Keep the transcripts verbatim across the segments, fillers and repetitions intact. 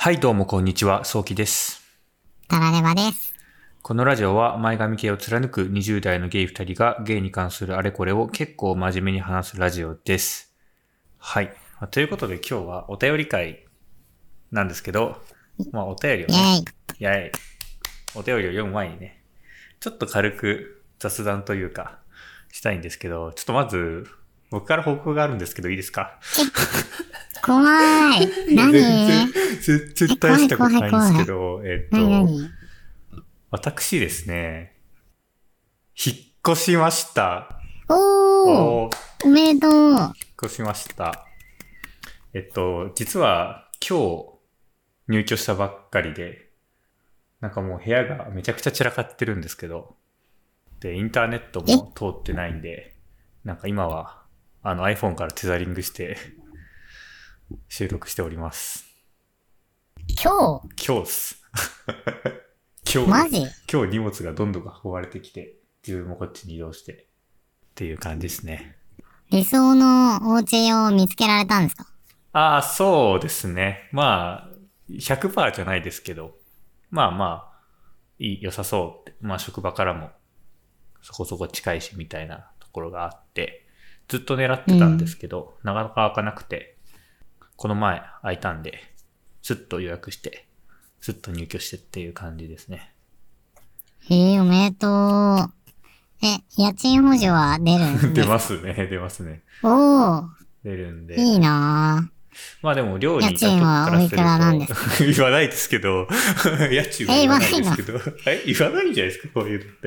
はい、どうもこんにちは、そうきです。 タラレバです。 このラジオは前髪系を貫くにじゅう代のゲイふたりがゲイに関するあれこれを結構真面目に話すラジオです。はい。ということで今日はお便り会なんですけど、まあお便りをね、イェイ。お便りを読む前にね、ちょっと軽く雑談というかしたいんですけど、ちょっとまず僕から報告があるんですけどいいですか？ 怖い。何？ 全然、全然大したことないんですけど、えっと、私ですね、引っ越しました。 おー、おめでとう。引っ越しました。えっと、実は今日入居したばっかりで、なんかもう部屋がめちゃくちゃ散らかってるんですけど、で、インターネットも通ってないんで、なんか今はあの iPhone からテザリングして収録しております。 今日今日っす。今日、 マジ今日荷物がどんどん運ばれてきて、自分もこっちに移動してっていう感じですね。 理想のお家を見つけられたんですか？ ああ、そうですね。まあ、ひゃくパーセント じゃないですけど、まあまあ、いい、良さそうって。まあ職場からもそこそこ近いしみたいなところがあって、ずっと狙ってたんですけど、うん、なかなか開かなくて、この前開いたんで、すっと予約して、すっと入居してっていう感じですね。 へえ、おめでとう。え、家賃補助は出るんですか？ 出ますね、出ますね。 おー。 出るんで。 いいなぁ。 まあでも寮にいた時からすると。家賃はおいくらなんですか？ 言わないですけど、家賃は言わないですけど。え、言わないんじゃないですか、こういうのって。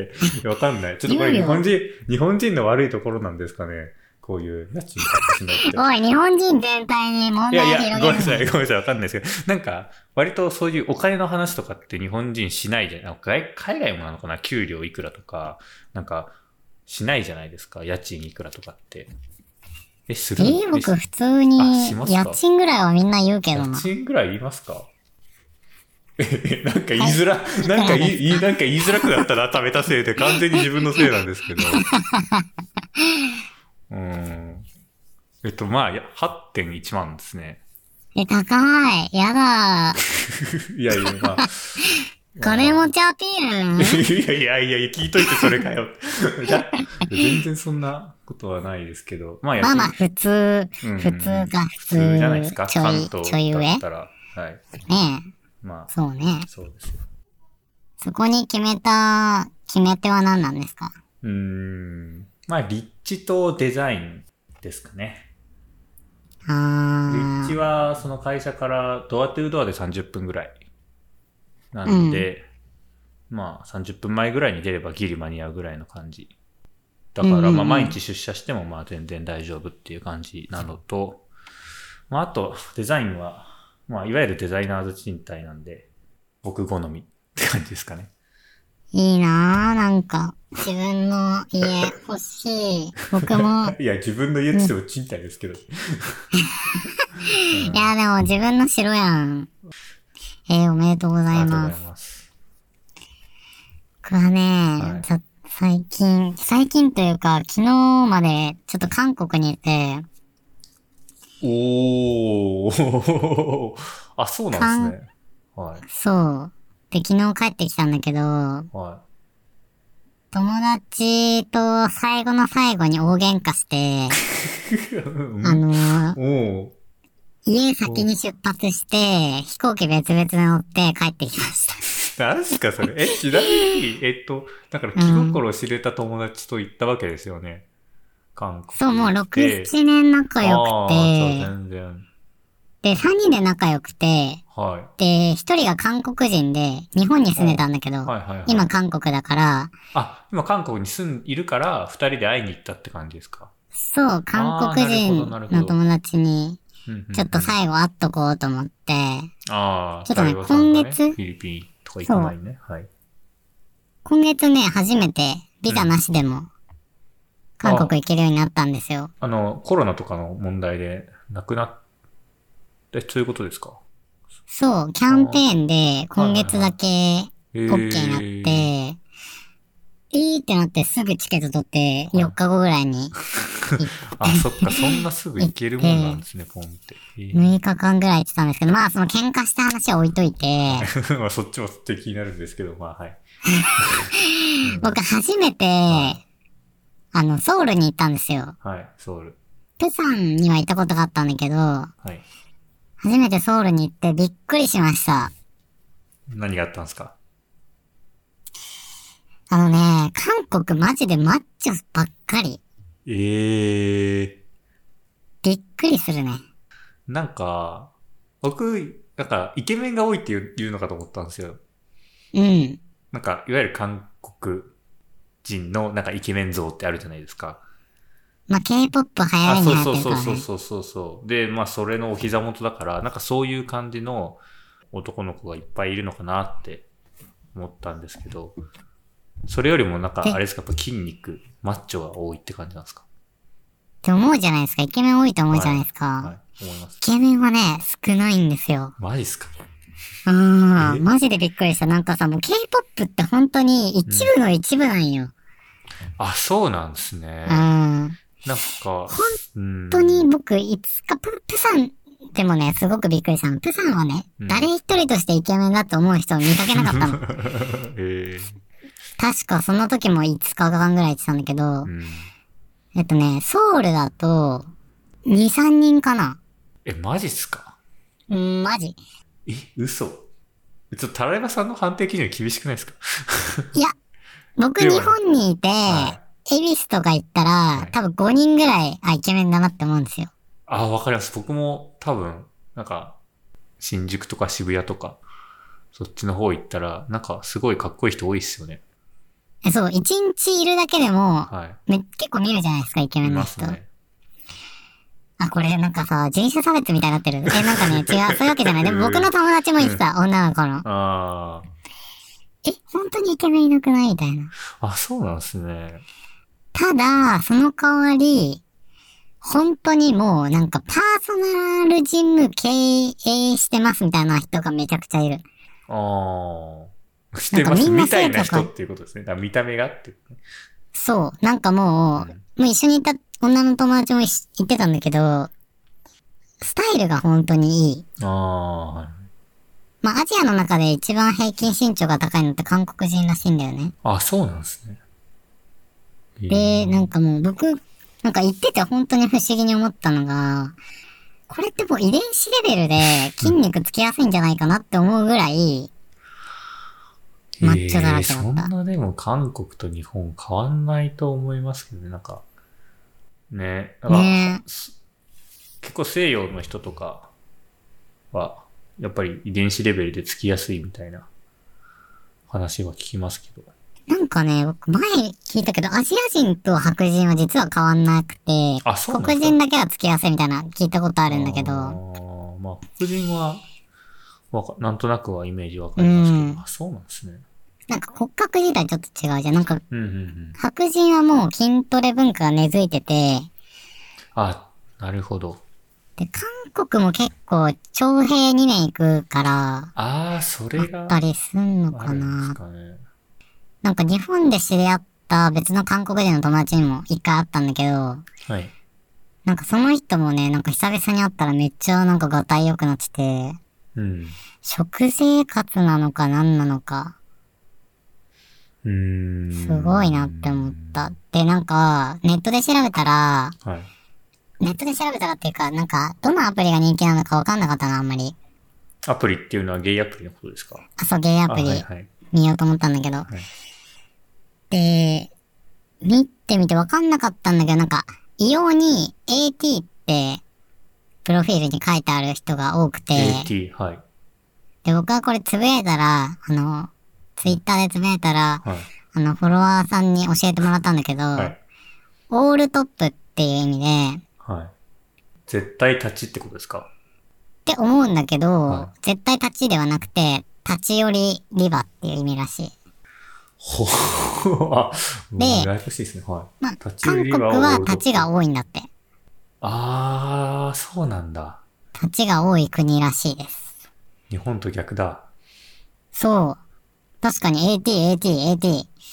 わかんない。ちょっとこれ日本人、日本人の悪いところなんですかね。こういう家賃カットしないって。 おい、日本人全体に問題を広げる。いやいや、 ごめんなさい、ごめんなさい、わかんないですけど。なんか、割とそういうお金の話とかって日本人しないじゃない。海外もなのかな、給料いくらとか、なんか、しないじゃないですか。家賃いくらとかって。え、する？ えー、僕普通に、家賃ぐらいはみんな言うけどな。 家賃ぐらい言いますか？え、なんか言いづら、はい、なんか言い、なんか言いづらくなったな、食べたせいで。完全に自分のせいなんですけど。うん。えっと、まあ、はってんいちまんですね。 え、高い。やだ。 いやいや、まあ。 金持ちアピールいやいやいや、聞いといてそれかよ。全然そんなことはないですけど。 まあ、まあまあ、普通、うん、普通か、普通。 普通じゃないですか。 ちょい、ちょい上だったら。はい。 ねえ。 まあ。 そうね。 そうですよ。 そこに決めた、決め手は何なんですか？ うーん。まあ、立地とデザインですかね。 あ立地は、その会社からドアトゥードアでさんじゅっぷんぐらい。なので、うん、まあ、さんじゅっぷんまえぐらいに出ればギリ間に合うぐらいの感じ。だから、まあ、毎日出社しても、まあ、全然大丈夫っていう感じなのと、まあ、あと、デザインは、まあ、いわゆるデザイナーズ賃貸なんで、僕好みって感じですかね。 いいなぁ、なんか、自分の家欲しい。僕も。 いや、自分の家って言っても賃貸ですけど。 いや、でも自分の城やん。えー、おめでとうございます。ありがとうございます。僕はね、はい、最近、最近というか、昨日までちょっと韓国にいて。 おー。あ、そうなんですね。はい。 そう。で、昨日帰ってきたんだけど、はい。友達と最後の最後に大喧嘩して、あのー、家先に出発して、飛行機別々で乗って帰ってきました。 何すかそれ？え、ちなみに、えっと、だから気心知れた友達と行ったわけですよね。韓国。 そう、もうろく、ななねん仲良くて。 ああ、全然。 で、さんにんで仲良くて。はい。で、ひとりが韓国人で、日本に住んでたんだけど、はいはいはい、今韓国だから。 あ、今韓国に住ん、いるから、ふたりで会いに行ったって感じですか？ そう、韓国人の友達に、ちょっと最後会っとこうと思って。 ああ、 ちょっとね、今月、 フィリピンとか行かないね。はい。 今月ね、初めて、ビザなしでも、韓国行けるようになったんですよ。 あの、コロナとかの問題で、亡くなって、そういうことですか？ そう、キャンペーンで、今月だけ、OK になって、 いいってなってすぐチケット取ってよっかごぐらいに。 あ、そっか、そんなすぐ行けるもんなんですね、ポンって。えー、 むいかかんぐらい行ってたんですけど、まあその喧嘩した話は置いといて。 まあそっちも敵になるんですけど、まあはい。 僕初めて、はい、あの、ソウルに行ったんですよ。 はい、ソウル。 プサンには行ったことがあったんだけど、はい、初めてソウルに行ってびっくりしました。 何があったんですか？ あのね、韓国マジでマッチョばっかり。 ええー。 びっくりするね。 なんか、僕、なんか、イケメンが多いって言うのかと思ったんですよ。 うん。 なんか、いわゆる韓国人のなんかイケメン像ってあるじゃないですか。 まあ、K-ポップ流行りに流行ってるからね。 そうそうそうそうそう。で、まあ、それのお膝元だから、なんかそういう感じの男の子がいっぱいいるのかなって思ったんですけど、それよりもなんか、あれですか、やっぱ筋肉、マッチョが多いって感じなんですか？ って思うじゃないですか。イケメン多いと思うじゃないですか。はい、はい、思います。イケメンはね、少ないんですよ。 マジっすか？ うん、マジでびっくりした。なんかさ、もう K-ポップって本当に一部の一部なんよ。うん、 あ、そうなんですね。 うん。なんか、 本当に僕、いつかプ、プサンでもね、すごくびっくりしたの。プサンはね、うん、誰一人としてイケメンだと思う人を見かけなかったの。 えー、 確かその時もいつかかんぐらい言ってたんだけど、うん、えっとね、ソウルだと、に、さんにんかな。 え、マジっすか？ うん、マジ。 え、嘘？ちょっとタライバさんの判定基準厳しくないですか？ いや、僕日本にいて、エビスとか行ったら、はい、多分ごにんぐらい、あ、イケメンだなって思うんですよ。 あ、わかります。僕も多分、なんか、新宿とか渋谷とか、そっちの方行ったら、なんかすごいかっこいい人多いっすよね。 そう、一日いるだけでも、はい、め結構見るじゃないですか、イケメンの人。いますね。あ、これなんかさ、人種差別みたいになってる。え、なんかね、違う、そういうわけじゃない。でも僕の友達も言ってた、女の子の。ああ。え、本当にイケメンいなくないみたいな。 あ、そうなんですね。 ただ、その代わり、本当にもうなんかパーソナルジム経営してますみたいな人がめちゃくちゃいる。ああ。してますみたいな人っていうことですね。だから見た目がって、ね。 そう。なんかもう、うん、もう一緒にいた女の友達も言ってたんだけど、スタイルが本当にいい。ああ、はい。まあ、アジアの中で一番平均身長が高いのって韓国人らしいんだよね。 あ、そうなんですね。 で、なんかもう僕、なんか言ってて本当に不思議に思ったのが、これってもう遺伝子レベルで筋肉つきやすいんじゃないかなって思うぐらい、マッチョだらけだった。 そんなでも韓国と日本変わんないと思いますけどね、なんか。ね。なんかね、結構西洋の人とかは、やっぱり遺伝子レベルでつきやすいみたいな話は聞きますけど。 なんかね、僕前聞いたけど、アジア人と白人は実は変わんなくて、 あ、そうなん黒人だけはつきやすいみたいな聞いたことあるんだけど。あまあ、黒人は、わか、なんとなくはイメージわかりますけど、うん、あ、そうなんですね。 なんか骨格自体ちょっと違うじゃん。なんか、うんうんうん、白人はもう筋トレ文化が根付いてて、 あ、なるほど。 で、韓国も結構、徴兵にねん行くから、 ああ、それが、 あったりすんのかな。なんか日本で知り合った別の韓国人の友達にも一回会ったんだけど、はい。なんかその人もね、なんか久々に会ったらめっちゃなんかがたい良くなってて、うん。食生活なのか何なのか、うーん。すごいなって思った。で、なんか、ネットで調べたら、はい。ネットで調べたらっていうか、なんか、どのアプリが人気なのかわかんなかったな、あんまり。 アプリっていうのはゲイアプリのことですか？ あ、そう、ゲイアプリ、はいはい、見ようと思ったんだけど。はい、で、見てみてわかんなかったんだけど、なんか、異様に エーティー って、プロフィールに書いてある人が多くて。 エーティー、はい。 で、僕はこれつぶやいたら、あの、ツイッターでつぶやいたら、はい、あの、フォロワーさんに教えてもらったんだけど、はい、オールトップっていう意味で、はい。 絶対立ちってことですか？ って思うんだけど、はい、絶対立ちではなくて、立ち寄りリバっていう意味らしい。 ほあ、で、ややこしいですね。はい。 まあ、韓国は立ちが多いんだって。 あー、そうなんだ。 立ちが多い国らしいです。 日本と逆だ。 そう。確かに エーティー、エーティー、エーティー。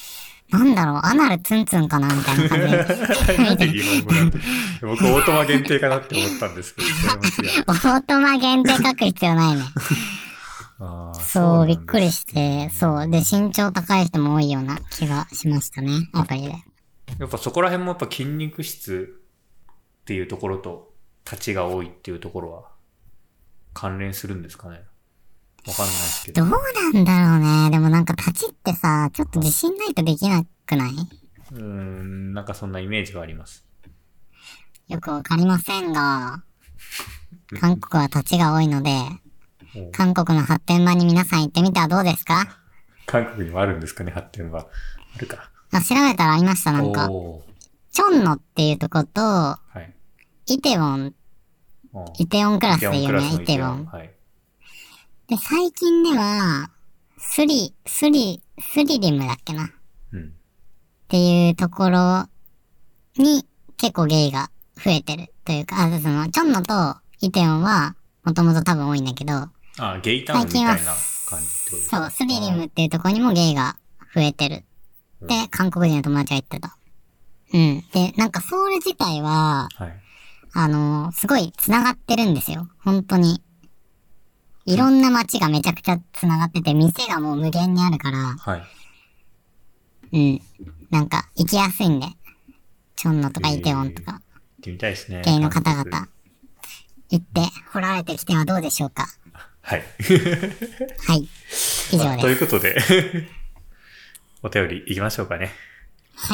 なんだろう、アナルツンツンかなみたいな感じで。 なんで日本語なんて。僕、オートマ限定かなって思ったんですけど、それも違う。 オートマ限定書く必要ないね。 あそう、 そうびっくりして、そう。で、身長高い人も多いような気がしましたね、アプリで。 やっぱそこら辺もやっぱ筋肉質っていうところと、立ちが多いっていうところは、関連するんですかね。わかんないですけど。 どうなんだろうね。でもなんか立ちってさ、ちょっと自信ないとできなくないうーん、なんかそんなイメージがあります。 よくわかりませんが、韓国は立ちが多いので、韓国の発展場に皆さん行ってみてはどうですか？ 韓国にもあるんですかね、発展場。あるか。 あ、調べたらありました、なんか。チョンノっていうとこと、はい、イテウォン、イテウォンクラスで有名、イテウォン。はい、で、最近では、スリ、スリ、スリリムだっけな。うん、っていうところに結構ゲイが増えてるというか、あ、その、チョンノとイテウォンはもともと多分多いんだけど、 あ、ゲイタウンみたいな感じってことですか？ そう、スリリムっていうところにもゲイが増えてる。って、韓国人の友達が言ってた。うん。で、なんかソウル自体は、はい、あのー、すごい繋がってるんですよ。本当に。いろんな街がめちゃくちゃ繋がってて、店がもう無限にあるから、はい。うん。なんか、行きやすいんで。チョンノとかイテウォンとか。 行ってみたいですね。 ゲイの方々。行って、掘られてきてはどうでしょうか。 はい。 はい。以上です。 ということで、お便り行きましょうかね。 はい。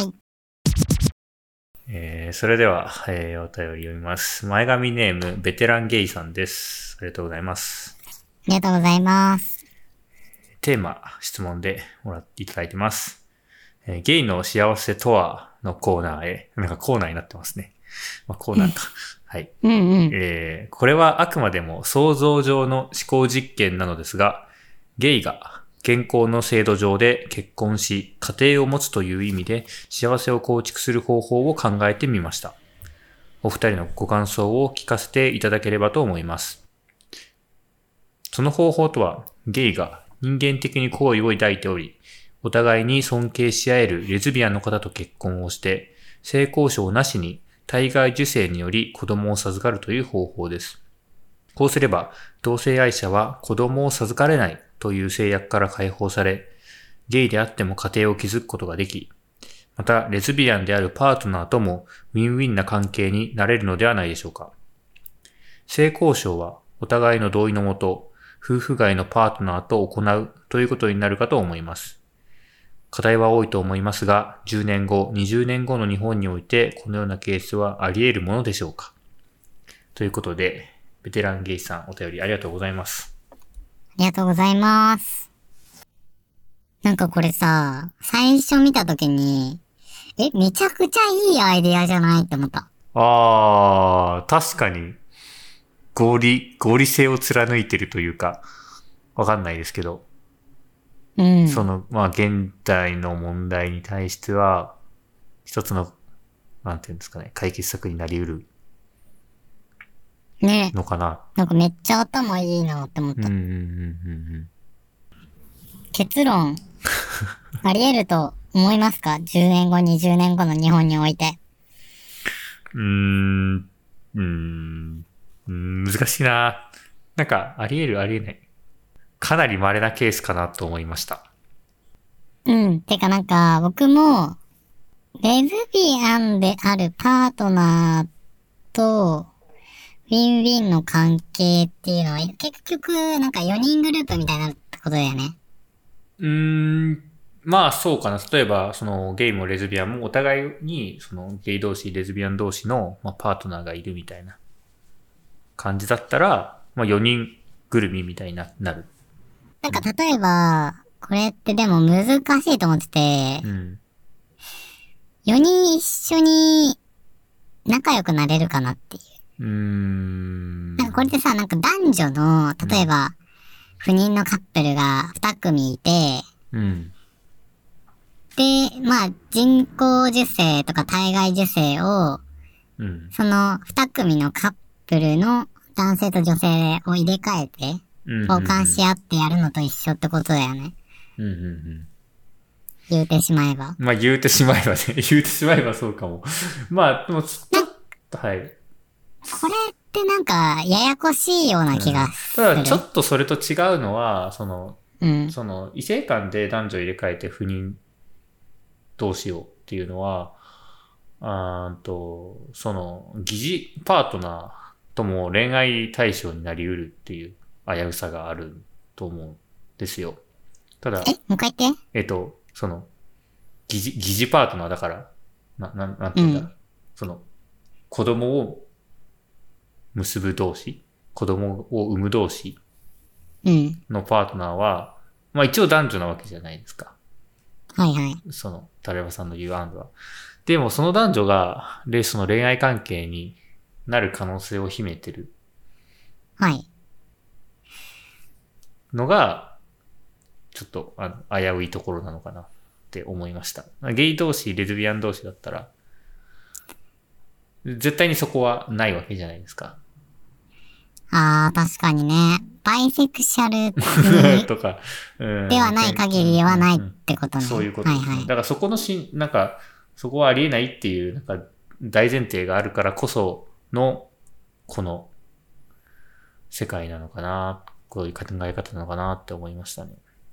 えー、それでは、えー、お便り読みます。前髪ネーム、ベテランゲイさんです。ありがとうございます。 ありがとうございます。 テーマ、質問でもらっていただいてます。えー、ゲイの幸せとはのコーナーへ、なんかコーナーになってますね。まあ、コーナーか。はい、 うんうん。 えー。これはあくまでも想像上の思考実験なのですが、ゲイが現行の制度上で結婚し、家庭を持つという意味で幸せを構築する方法を考えてみました。お二人のご感想を聞かせていただければと思います。その方法とは、ゲイが人間的に好意を抱いており、お互いに尊敬し合えるレズビアンの方と結婚をして、性交渉なしに体外受精により子供を授かるという方法です。こうすれば、同性愛者は子供を授かれないという制約から解放され、ゲイであっても家庭を築くことができ、またレズビアンであるパートナーともウィンウィンな関係になれるのではないでしょうか。性交渉はお互いの同意のもと、夫婦外のパートナーと行うということになるかと思います。課題は多いと思いますが、じゅうねんご、にじゅうねんごの日本においてこのようなケースはあり得るものでしょうか。ということで、ベテランゲイさんお便りありがとうございます。 ありがとうございます。なんかこれさ、最初見たときに、え、めちゃくちゃいいアイデアじゃないって思った。 あー、確かに、合理、合理性を貫いてるというか、わかんないですけど。 うん。 その、まあ、現代の問題に対しては、一つの、なんていうんですかね、解決策になり得る。 ねのかな。 なんかめっちゃ頭いいなって思った。 うんうんうんうんうん。 結論、あり得ると思いますか ?じゅう 年後、にじゅうねんごの日本において。 うーん、うーん、難しいな。なんか、あり得るあり得ない。かなり稀なケースかなと思いました。 うん。てかなんか、僕も、レズビアンであるパートナーと、ウィンウィンの関係っていうのは、結局、なんかよにんグループみたいなことだよね。 うーん、まあそうかな。例えば、そのゲイもレズビアンもお互いに、そのゲイ同士、レズビアン同士の、まあ、パートナーがいるみたいな感じだったら、まあよにんぐるみみたいになる。 なんか例えば、これってでも難しいと思ってて、うん、よにん一緒に仲良くなれるかなっていう。うーん。なんかこれってさ、なんか男女の、例えば、うん、不妊のカップルがに組いて、うん、で、まあ、人工授精とか体外受精を、うん、そのに組のカップルの男性と女性を入れ替えて、交換し合ってやるのと一緒ってことだよね。うんうんうん、 言うてしまえば。 まあ言うてしまえばね。言うてしまえばそうかも。まあ、でもちょっと、はい。 これってなんか、ややこしいような気がする。 うん、ただ、ちょっとそれと違うのは、その、 うん、 その、異性間で男女入れ替えて不妊同士をっていうのは、あーと、その、疑似パートナーとも恋愛対象になり得るっていう危うさがあると思うんですよ。ただ、 え、もう一回言って。 えっと、その、疑似、疑似パートナーだから、な、ななんていうんだ、うん、その、子供を結ぶ同士、子供を産む同士のパートナーは、うん、まあ一応男女なわけじゃないですか。 はいはい。 その、タレバさんの言う案は。でもその男女が、で、その恋愛関係になる可能性を秘めてる。 はい。 のが、ちょっと、あの、危ういところなのかなって思いました。ゲイ同士、レズビアン同士だったら、絶対にそこはないわけじゃないですか。 ああ、確かにね。バイセクシャルとか、 うん、ではない限りではないってことね。 そういうことですね。はいはい、だからそこのし、なんか、そこはありえないっていう、なんか、大前提があるからこその、この、世界なのかな、こういう考え方なのかなって思いましたね。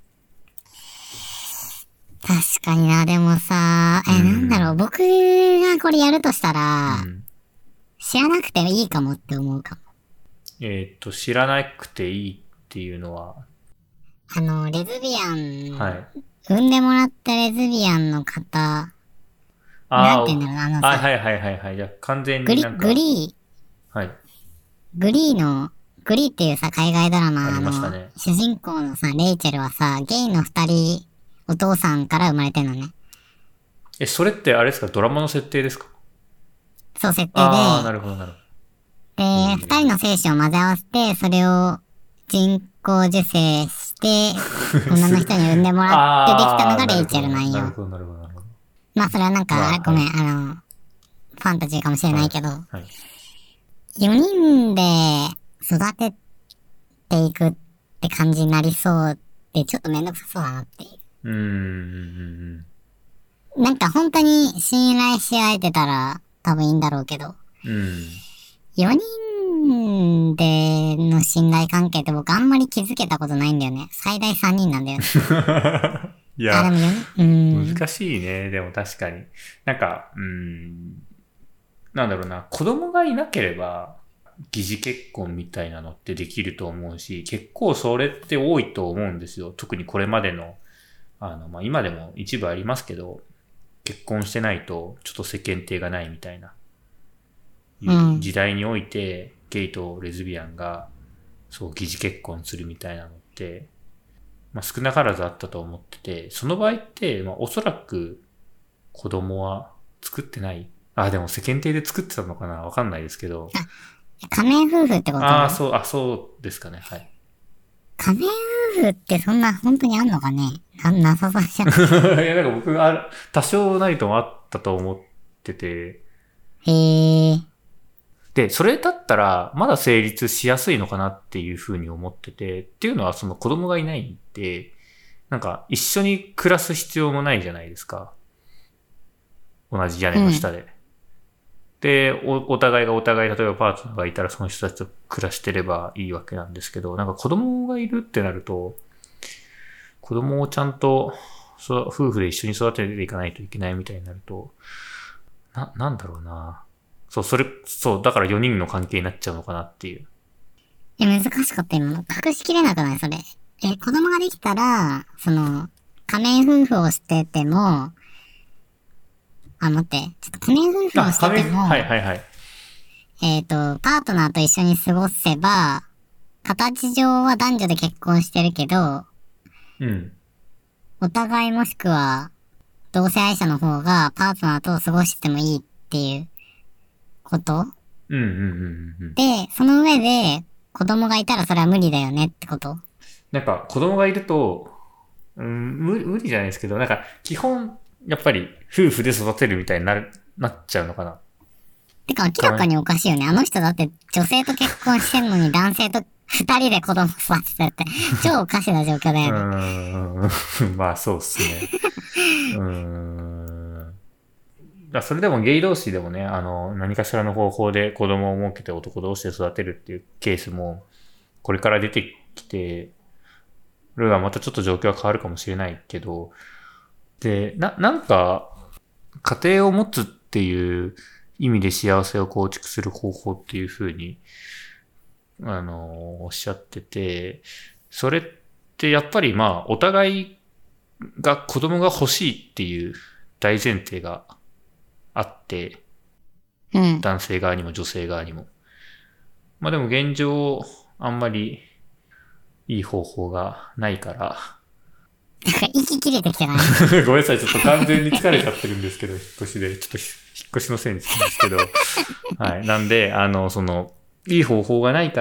確かにな、でもさ、え、うん、なんだろう、僕がこれやるとしたら、うん、知らなくていいかもって思うかも。 えっと、知らなくていいっていうのは、 あの、レズビアン、はい、産んでもらったレズビアンの方、なんて言うんだろうな、あのさ、 はいはいはいはい、じゃ完全になんか、 グリ、グリー、はい。 グリーの、グリーっていうさ、海外ドラマの、ね、主人公のさ、レイチェルはさ、ゲイの二人、お父さんから生まれてんのね。 え、それってあれですか、ドラマの設定ですか？ そう、設定で。 ああ、なるほどなるほど。 で、二人の精子を混ぜ合わせて、それを人工授精して、女の人に産んでもらってできたのがレイチェルなんよ。 なるほど、なるほど、なるほど。 まあ、それはなんか、まあ、ごめん、はい、あの、ファンタジーかもしれないけど、はいはい、よにんで育てていくって感じになりそうで、ちょっとめんどくさそうだなっていう。 うーん。 なんか本当に信頼し合えてたら多分いいんだろうけど、 うん、 よにんでの信頼関係って僕あんまり気づけたことないんだよね。最大さんにんなんだよね。 いや、 あ、でもよにん、うん、 難しいね。でも確かに。なんか、うーん、なんだろうな、子供がいなければ、疑似結婚みたいなのってできると思うし、結構それって多いと思うんですよ。特にこれまでの、あの、まあ、今でも一部ありますけど、結婚してないとちょっと世間体がないみたいな、うん、時代において、ゲイとレズビアンが、そう、疑似結婚するみたいなのって、まあ、少なからずあったと思ってて、その場合って、まあ、おそらく子供は作ってない。あ、でも世間体で作ってたのかなわかんないですけど。 仮面夫婦ってこと？ ああ、そう、あ、そうですかね。はい。 仮面夫婦ってそんな本当にあんのかね？な、なさそうじゃん。いや、なんか僕、あ多少なりともあったと思ってて。 へー。 で、それだったら、まだ成立しやすいのかなっていうふうに思ってて、っていうのはその子供がいないんで、なんか一緒に暮らす必要もないじゃないですか。同じ屋根の下で。うん、でお、お互いがお互い、例えばパートナーがいたらその人たちと暮らしてればいいわけなんですけど、なんか子供がいるってなると、子供をちゃんと夫婦で一緒に育てていかないといけないみたいになると、な、なんだろうな。そう、それ、そう、だからよにんの関係になっちゃうのかなっていう。 え、難しかった今。隠しきれなくないそれ。え、子供ができたら、その、仮面夫婦をしてても、あ、待って。ちょっと仮面夫婦をしてても、 はいはいはい。 えっと、パートナーと一緒に過ごせば、形上は男女で結婚してるけど、 うん。 お互いもしくは、同性愛者の方がパートナーと過ごしてもいいっていうことうんうんうんうん。 で、その上で、子供がいたらそれは無理だよねってこと？ なんか、子供がいると、うん、無理、無理じゃないですけど、なんか、基本、やっぱり、夫婦で育てるみたいになる、なっちゃうのかな。 てか、明らかにおかしいよね。あの人だって、女性と結婚してんのに男性と二人で子供育ててるって、超おかしな状況だよね。 うーん。まあそうっすね。うーん。だそれでもゲイ同士でもね、あの、何かしらの方法で子供を設けて男同士で育てるっていうケースも、これから出てきて、るはまたちょっと状況は変わるかもしれないけど、で、な、なんか、家庭を持つっていう意味で幸せを構築する方法っていうふうに、あの、おっしゃってて、それってやっぱりまあ、お互いが子供が欲しいっていう大前提があって、 うん、 男性側にも女性側にも。まあでも現状、あんまりいい方法がないから。 なんか息切れてきてないごめんなさい、ちょっと完全に疲れちゃってるんですけど、引っ越しで。ちょっと引っ越しのせいにするんですけど。はい。なんで、あの、その、いい方法がないから、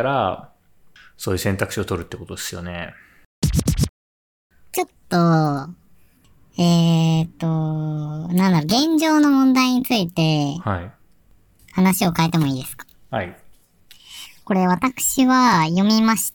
そういう選択肢を取るってことですよね。 ちょっと、えーっと、なんだろう、現状の問題について、 はい。 話を変えてもいいですか？ はい。 これ私は読みまして、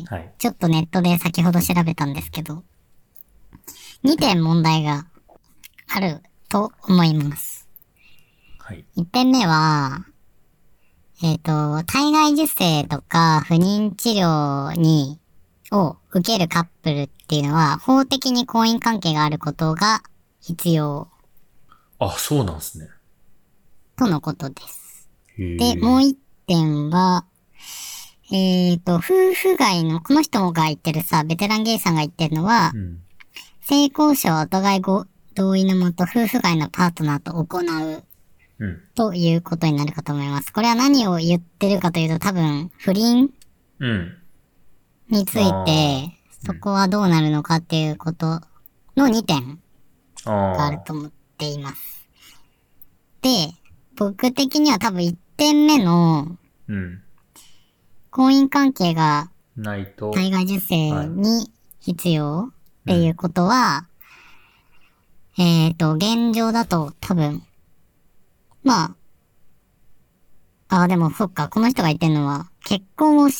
はい。 ちょっとネットで先ほど調べたんですけど、にてん問題があると思います。 はい。 いってんめは、えっと、体外受精とか不妊治療に、を受けるカップルっていうのは、法的に婚姻関係があることが必要。 あ、そうなんですね。 とのことです。 へで、もう一点は、えっと、夫婦外の、この人が言ってるさ、ベテランゲイさんが言ってるのは、 うん、 性交渉はお互いご同意のもと夫婦外のパートナーと行う。 うん。 ということになるかと思います。これは何を言ってるかというと多分、不倫うん。 について、そこはどうなるのかっていうことのにてんがあると思っています。で、僕的には多分いってんめの、 うん。 婚姻関係がないと。 体外受精に必要っていうことは、うん、えっと、現状だと多分、まあ、あ、でもそっか、この人が言ってるのは、結婚をして、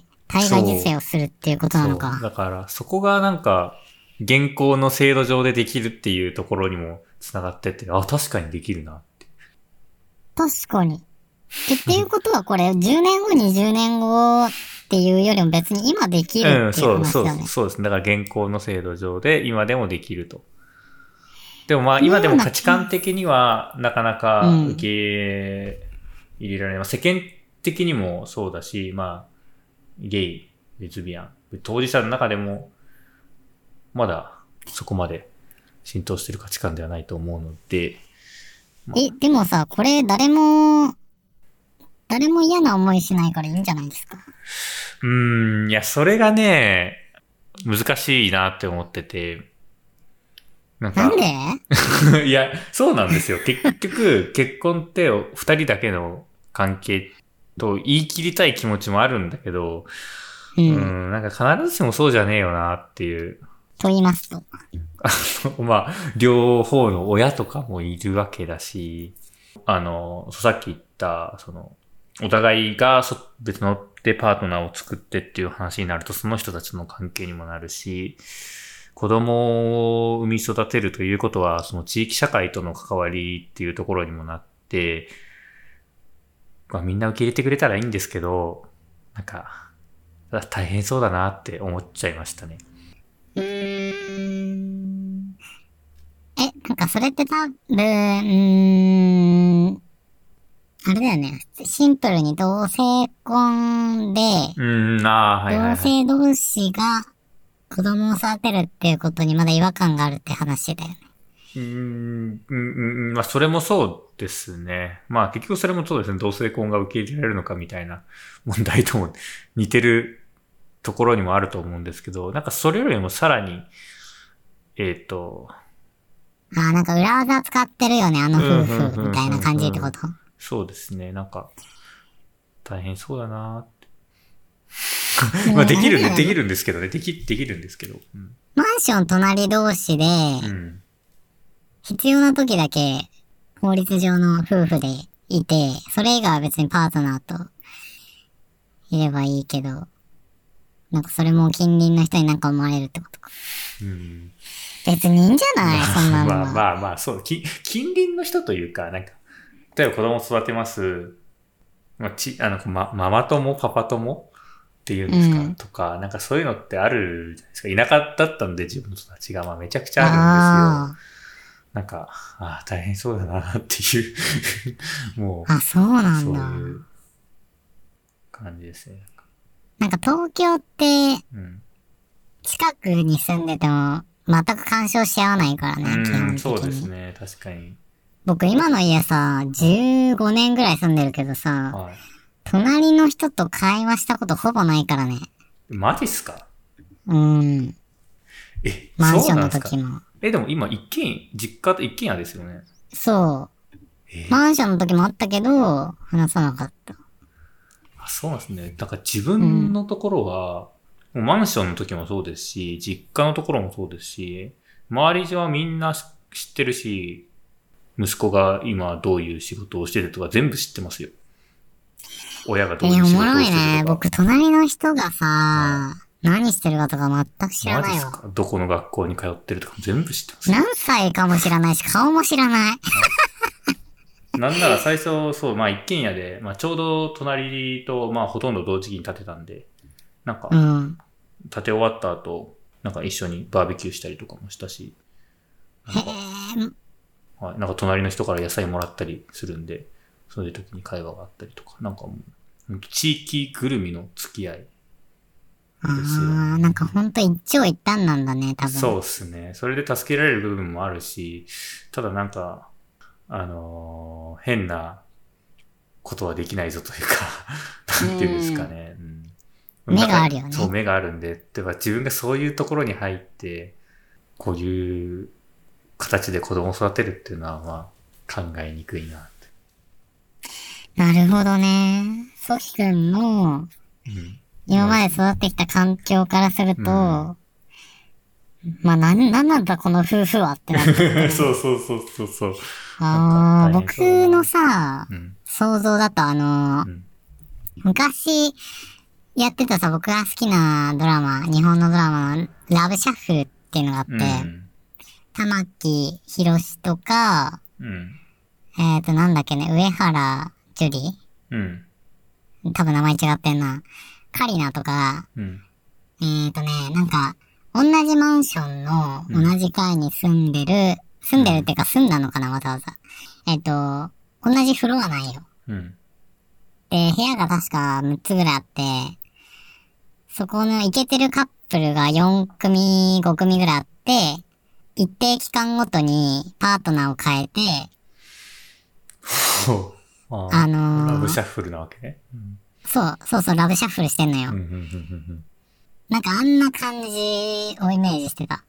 体外受精をするっていうことなのか。 そう。だから、そこがなんか、現行の制度上でできるっていうところにも繋がってって、あ、確かにできるなって。 確かに。え、っていうことはこれ、じゅうねんご、にじゅうねんごっていうよりも別に今できるっていう話だよね。うん、 そう、そう、そうですね。だから現行の制度上で今でもできると。でもまあ今でも価値観的にはなかなか受け入れられない。うん、世間的にもそうだし、まあ、ゲイ、レズビアン、当事者の中でも、まだそこまで浸透してる価値観ではないと思うので。 まあ、え、でもさ、これ誰も、誰も嫌な思いしないからいいんじゃないですか？ うーん、いや、それがね、難しいなって思ってて。 なんか。なんでいや、そうなんですよ。結局、結婚って二人だけの関係と言い切りたい気持ちもあるんだけど、うん、うんなんか必ずしもそうじゃねえよなっていう。 と言いますと。 あの、まあ、両方の親とかもいるわけだし、あの、さっき言った、その、お互いが別のでパートナーを作ってっていう話になると、その人たちの関係にもなるし、子供を産み育てるということは、その地域社会との関わりっていうところにもなって、まあ、みんな受け入れてくれたらいいんですけど、なんか、大変そうだなって思っちゃいましたね。 うーん。え、なんかそれって多分、うーん、あれだよね。シンプルに同性婚で、 うん、ああ、はいはい、はい。 同性同士が子供を育てるっていうことにまだ違和感があるって話だよね。 うーん、うん、まあそれもそうですね。まあ結局それもそうですね。同性婚が受け入れられるのかみたいな問題とも似てるところにもあると思うんですけど、なんかそれよりもさらに、えっと。 ああ、なんか裏技使ってるよね、あの夫婦みたいな感じってこと？ そうですね。なんか、大変そうだなって。まあできるね、できるんですけどね。でき、できるんですけど。うん、 マンション隣同士で、うん、必要な時だけ法律上の夫婦でいて、それ以外は別にパートナーといればいいけど、 なんかそれも近隣の人になんか思われるってことか。 うん。 別にいいんじゃない、そんなのは。 まあまあまあ、そう。き近隣の人というか、なんか、例えば子供を育てます。まあ、ち、あの、ま、ママ友、パパ友っていうんですか、うん、とか、なんかそういうのってあるじゃないですか。田舎だったんで自分の友達が、まあめちゃくちゃあるんですよ。なんか、ああ、大変そうだなっていうもう。 あ、そうなんだ。 そういう感じですね。 なんか東京って、近くに住んでても、全く干渉し合わないからね、 うん、 基本的に。 そうですね、確かに。 僕今の家さ、じゅうごねんぐらい住んでるけどさ、はい、隣の人と会話したことほぼないからね。 マジっすか？ うん。 え、 マンションの時も。 え、でも今一軒、実家って一軒家ですよね。 そう。マンションの時もあったけど、話さなかった。 あ、そうなんですね。だから自分のところは、うん、もうマンションの時もそうですし、実家のところもそうですし、周りはみんな知ってるし、息子が今どういう仕事をしてるとか全部知ってますよ。親がどういう仕事をしてるとか。え、おもろいね。 僕、隣の人がさ、はい、何してるかとか全く知らないわ。マジですか？ どこの学校に通ってるとか全部知ってます。 何歳かも知らないし、顔も知らない。 なんなら最初、そう、まあ一軒家で、まあちょうど隣と、まあほとんど同時期に建てたんで、なんか、建て終わった後、なんか一緒にバーベキューしたりとかもしたし、なんか、はい、なんか隣の人から野菜もらったりするんで、そういう時に会話があったりとか、なんかもう、地域ぐるみの付き合いですよ、ね。 ああ、なんかほんと一長一短なんだね、多分。 そうですね。それで助けられる部分もあるし、ただなんか、あのー、変なことはできないぞというか、なんていうんですかね。 うん、目があるよね。 そう、目があるんで、例えば自分がそういうところに入って、こういう形で子供を育てるっていうのは、まあ、考えにくいなって。 なるほどね。ソヒ君の、うん、今まで育ってきた環境からすると、うん、まあ、なん、なんなんだこの夫婦はってなって、ね。 そうそうそうそうそう。 ああ、僕のさ、うん、想像だとあのーうん、昔やってたさ、僕が好きなドラマ、日本のドラマのラブシャッフルっていうのがあって、うん、玉木宏とか、うん、えっと、なんだっけね、上原樹里、うん、多分名前違ってんな。カリナとか、うん、えっとね、なんか、同じマンションの同じ階に住んでる、うん、住んでるっていうか住んだのかな、わざわざ。えっと、同じフロアなんよ。うん、で、部屋が確かむっつぐらいあって、そこのイケてるカップルがよんくみ、ごくみぐらいあって、一定期間ごとにパートナーを変えて、 あ, あのー、ラブシャッフルなわけね。 うん、そう、そうそう、ラブシャッフルしてんのよ。なんかあんな感じをイメージしてた。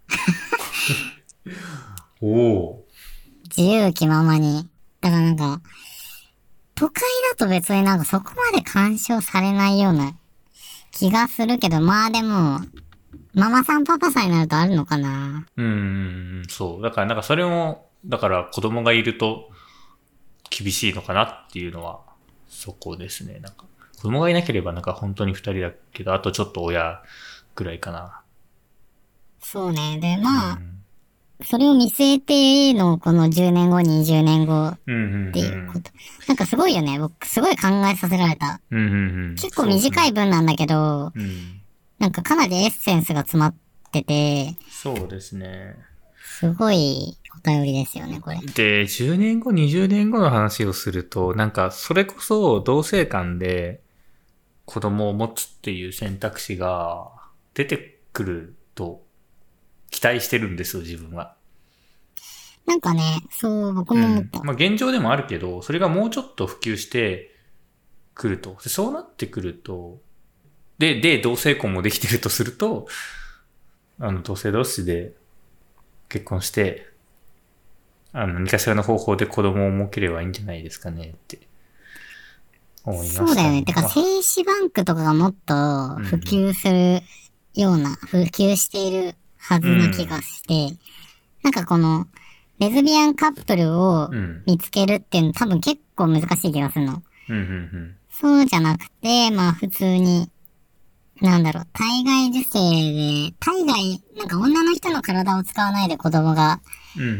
おお。 自由気ままに。だからなんか、都会だと別になんかそこまで干渉されないような気がするけど、まあでも、ママさんパパさんになるとあるのかな。 うーん、そう。だからなんかそれも、だから子供がいると厳しいのかなっていうのは、そこですね。なんか、子供がいなければなんか本当に二人だけど、あとちょっと親ぐらいかな。 そうね。で、まあ、うん、それを見据えてのこのじゅうねんご、にじゅうねんごっていうこと。なんかすごいよね。僕すごい考えさせられた。 うんうんうん、 結構短い文なんだけど、うん、なんかかなりエッセンスが詰まってて、 そうですね。 すごいお便りですよね、これ。 で、じゅうねんご、にじゅうねんごの話をすると、なんかそれこそ同性間で子供を持つっていう選択肢が出てくると期待してるんですよ、自分は。 なんかね、そう、僕も思った。 うん、まあ現状でもあるけど、それがもうちょっと普及してくると。そうなってくると、で、で、同性婚もできてるとすると、あの、同性同士で結婚して、あの、何かしらの方法で子供を設ければいいんじゃないですかねって思いました、ね。 そうだよね。てか、精子バンクとかがもっと普及するような、うん、普及しているはずな気がして、うん、なんかこの、レズビアンカップルを見つけるっていうの、多分結構難しい気がするの。 うんうんうん、 そうじゃなくて、まあ普通に、 なんだろう、体外受精で、体外、なんか女の人の体を使わないで子供が、 うんうんうん。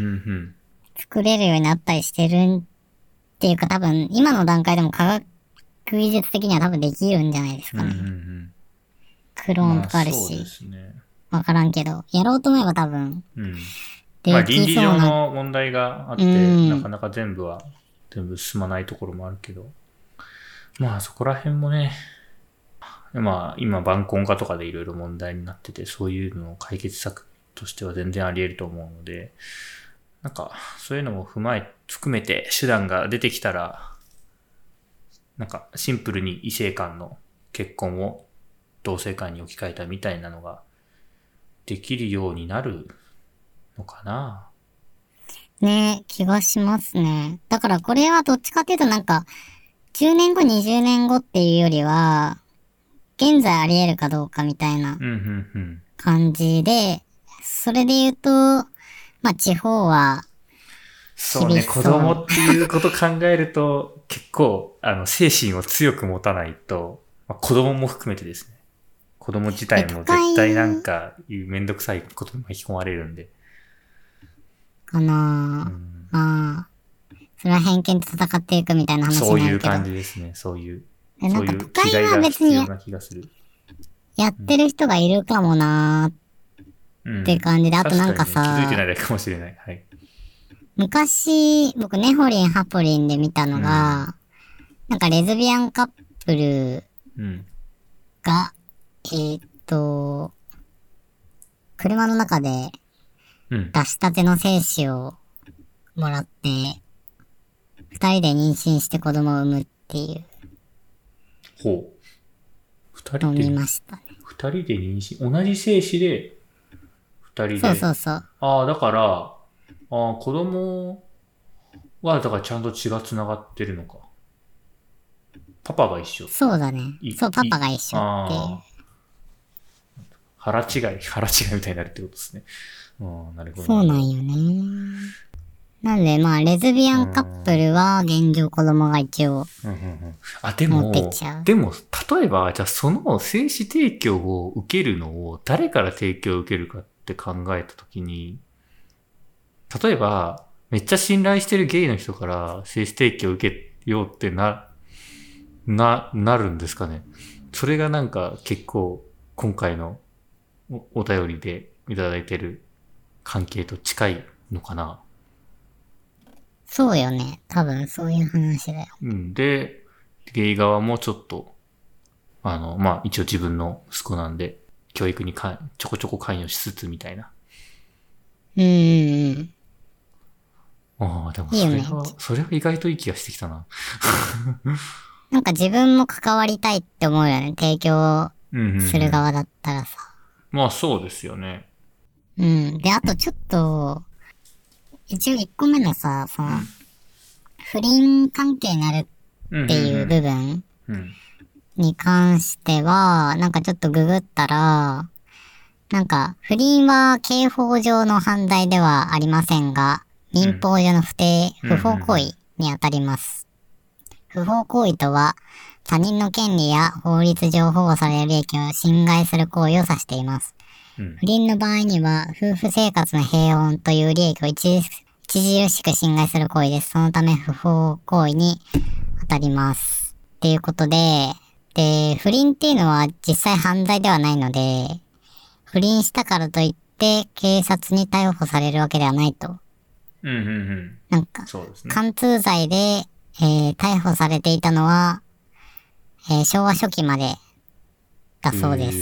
作れるようになったりしてるっていうか多分、今の段階でも科学技術的には多分できるんじゃないですかね。 うんうんうん。 クローンとかあるし。 まあ、そうですね。 わからんけど、やろうと思えば多分、 うん。 でまあ倫理上きそうな。 の問題があって、 うんなかなか全部は、全部進まないところもあるけど、まあそこら辺もね、まあ今晩婚化とかでいろいろ問題になってて、そういうのを解決策としては全然あり得ると思うので、なんかそういうのも踏まえ、含めて手段が出てきたら、なんかシンプルに異性間の結婚を同性間に置き換えたみたいなのができるようになるのかな。 ねえ、気がしますね。だからこれはどっちかっていうとなんか、じゅうねんご、にじゅうねんごっていうよりは、現在あり得るかどうかみたいなうんうんうん。 感じで、それで言うと、まあ地方は、 そうね、子供っていうこと考えると、結構、あの、精神を強く持たないと、まあ、子供も含めてですね。子供自体も絶対なんか、いうめんどくさいことに巻き込まれるんで。 かなぁ、うん、まあ、それは偏見と戦っていくみたいな話になるけど。 そういう感じですね、そういう。 なんか都会は別に、やってる人がいるかもなーって感じで、うん、あとなんかさ、 気づいてないだけかもしれない。はい。 昔、僕ネホリン、ハポリンで見たのが、うん、なんかレズビアンカップルが、うん、えー、っと、車の中で出したての精子をもらって、二人で妊娠して子供を産むっていう。 ほう。二人で見ましたね。 二人で妊娠、同じ精子で二人で。 そうそうそう。 ああ、だから、ああ、子供は、だからちゃんと血が繋がってるのか。パパが一緒。 そうだね。そう、パパが一緒っていう。 腹違い、腹違いみたいになるってことですね。ああ、なるほど。 そうなんよね。なんで、まあ、レズビアンカップルは現状子供が一応あ、でも、でも、例えば、じゃあその精子提供を受けるのを誰から提供を受けるかって考えたときに、例えば、めっちゃ信頼してるゲイの人から精子提供を受けようってな、な、なるんですかね。それがなんか結構今回のお, お便りでいただいてる関係と近いのかな。 そうよね。多分そういう話だよ。 うん。で、ゲイ側もちょっと、あの、まあ、一応自分の息子なんで、教育にかちょこちょこ関与しつつみたいな。 うんうんうん。 ああ、でもそれは、いいね、それは意外といい気がしてきたな。 なんか自分も関わりたいって思うよね。提供する側だったらさ。 うんうんうん、まあそうですよね。 うん。で、あとちょっと、一応一個目のさ、その、不倫関係になるっていう部分に関しては、なんかちょっとググったら、なんか不倫は刑法上の犯罪ではありませんが、民法上の不定、不法行為にあたります。不法行為とは、他人の権利や法律上保護される利益を侵害する行為を指しています。うん、不倫の場合には、夫婦生活の平穏という利益を著しく侵害する行為です。そのため不法行為に当たります。っていうことで、で、不倫っていうのは実際犯罪ではないので、不倫したからといって警察に逮捕されるわけではないと。 うんうんうん。 なんか、 そうですね、 貫通罪で、えー、逮捕されていたのは、えー、昭和初期までだそうです。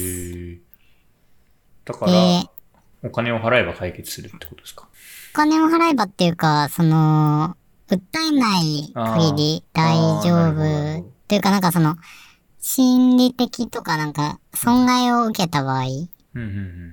だから、お金を払えば解決するってことですか？ お金を払えばっていうか、その、訴えない限り大丈夫。っていうかなんかその、心理的とかなんか、損害を受けた場合。 うんうんうん、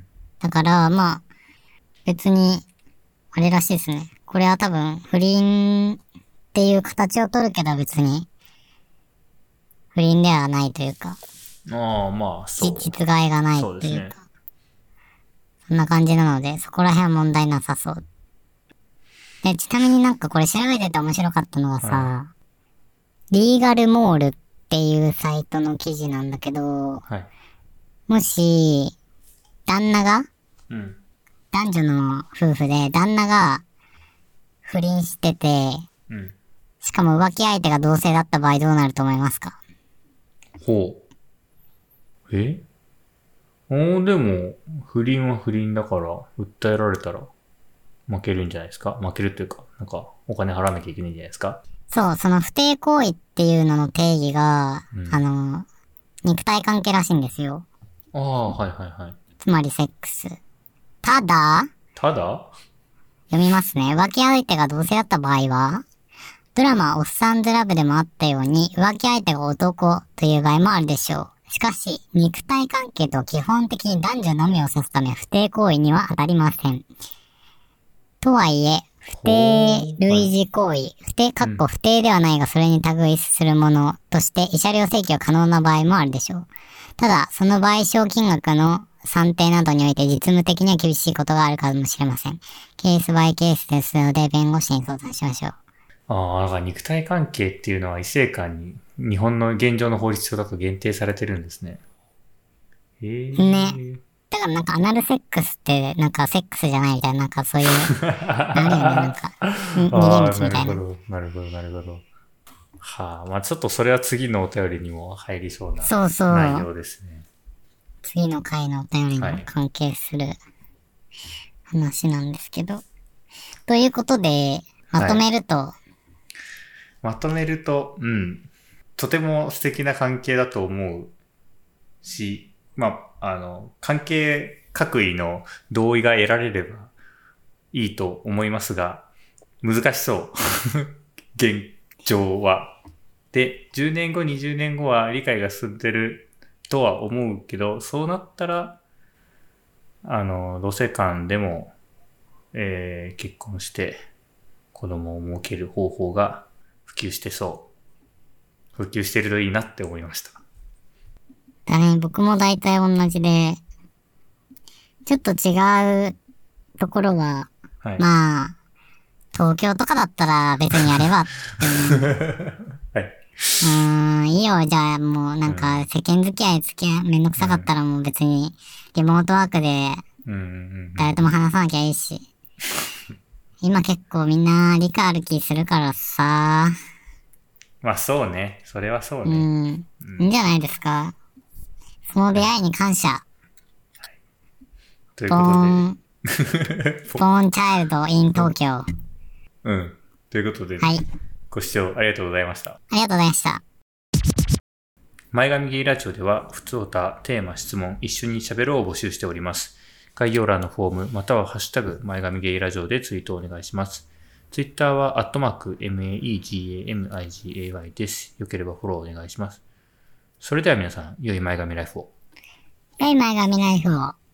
だから、まあ、別に、あれらしいですね。これは多分、不倫っていう形を取るけど別に、不倫ではないというか。 ああ、まあ、そう。 実害がないというか。そうですね。そんな感じなので、そこら辺は問題なさそう。で、ちなみになんかこれ調べてて面白かったのがさ、はい、リーガルモールっていうサイトの記事なんだけど、 はい、 もし、旦那が、 うん、 男女の夫婦で、旦那が不倫してて、 うん、 しかも浮気相手が同性だった場合どうなると思いますか？ ほう。えおー、でも、不倫は不倫だから、訴えられたら、負けるんじゃないですか？負けるというか、なんか、お金払わなきゃいけないんじゃないですか？ そう、その不貞行為っていうのの定義が、 うん、 あの、肉体関係らしいんですよ。 ああ、はいはいはい。 つまりセックス。ただ、 ただ読みますね。浮気相手が同性だった場合は、ドラマ、おっさんずラブでもあったように、浮気相手が男という場合もあるでしょう。しかし、肉体関係と基本的に男女のみを指すため、不貞行為には当たりません。とはいえ、不貞類似行為、不貞、かっこ不貞ではないがそれに類するものとして、慰謝料請求が可能な場合もあるでしょう。ただ、その賠償金額の算定などにおいて実務的には厳しいことがあるかもしれません。ケースバイケースですので、弁護士に相談しましょう。 ああ、だから肉体関係っていうのは異性間に日本の現状の法律上だと限定されてるんですね。へえ。 ね。だからなんかアナルセックスってなんかセックスじゃないみたいな、なんかそういう、あるよね、なんか、逃げ道みたいな。 なるほど、なるほど、なるほど。はあ、まあちょっとそれは次のお便りにも入りそうなそうそう。 内容ですね。 次の回のお便りに関係する話なんですけど。はい、ということで、まとめると、はい、 まとめると、うん。とても素敵な関係だと思うし、まあ、あの、関係各位の同意が得られればいいと思いますが、難しそう。現状は。で、じゅうねんご、にじゅうねんごは理解が進んでるとは思うけど、そうなったら、あの、同性間でも、えー、結婚して子供を設ける方法が普及してそう。普及してるといいなって思いました。 だね、僕も大体同じで、ちょっと違うところは、はい、まあ、東京とかだったら別にやればって思う。はい。うーん、いいよ、じゃあもうなんか世間付き合い付き合いめんどくさかったらもう別にリモートワークで誰とも話さなきゃいいし。今結構みんな理解ある気するからさ。 まあそうね。それはそうね。 うん。いいんじゃないですか。その出会いに感謝。はい。 ということで。ボーン、 ボーンチャイルド in 東京。 うん。ということで、 はい。 ご視聴ありがとうございました。 ありがとうございました。 前髪ゲイラジオでは、ふつおた、テーマ、質問、一緒に喋ろうを募集しております。概要欄のフォーム、またはハッシュタグ、前髪ゲイラジオでツイートをお願いします。ツイッターは、アットマーク、メガミ です。よければフォローお願いします。それでは皆さん、良い前髪ライフを。 良い前髪ライフを。